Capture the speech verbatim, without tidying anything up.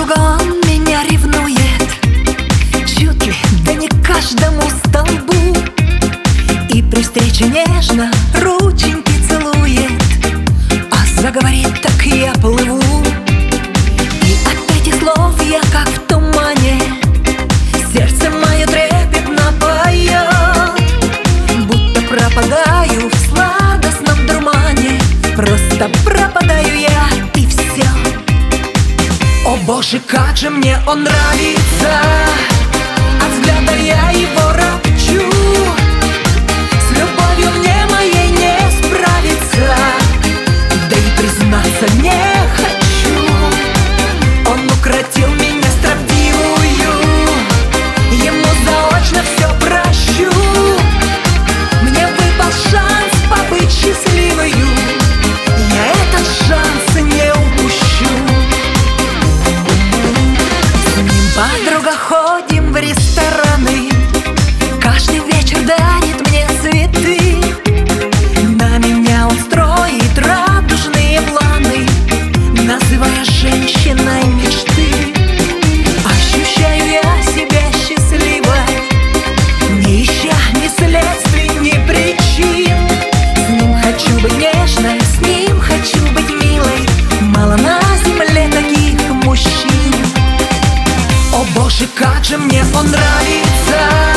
подруга, он меня ревнует чуть ли, да не каждому столбу. И при встрече нежно рученьки целует, а заговорит, так я плыву. И от этих слов я как в тумане, сердце мое трепетно поет, будто пропадаю в сладостном дурмане. Просто пропадаю я, и все. О боже, как же мне он нравится, от взгляда я его ропчу. С любовью мне моей не справиться, да и признаться не хочу. Он укротил меня строптивую, ему заочно все прощу. Мне выпал шанс побыть счастливою, я этот шанс не упущу. С ним, подруга, ходим в рестораны, каждый вечер дарит мне цветы. На меня он строит радужные планы, называя женщиной мечты. Ощущаю я себя счастливой, не ища ни следствий, ни причин. С ним хочу быть нежной, с ним хочу быть милой, мало на земле таких мужчин. О боже, как же мне он нравится,